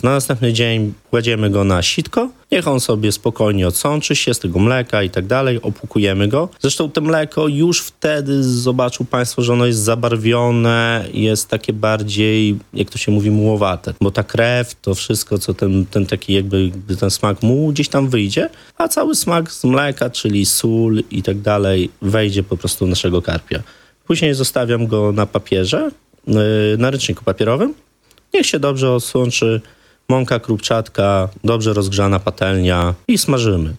Na następny dzień kładziemy go na sitko, niech on sobie spokojnie odsączy się z tego mleka i tak dalej, opłukujemy go. Zresztą to mleko już wtedy zobaczą Państwo, że ono jest zabarwione, jest takie bardziej, jak to się mówi, mułowate, bo ta krew, to wszystko, co ten taki jakby ten smak mułu gdzieś tam wyjdzie, a cały smak z mleka, czyli sól i tak dalej, wejdzie po prostu do naszego karpia. Później zostawiam go na papierze, na ręczniku papierowym. Niech się dobrze odsączy, mąka krupczatka, dobrze rozgrzana patelnia i smażymy.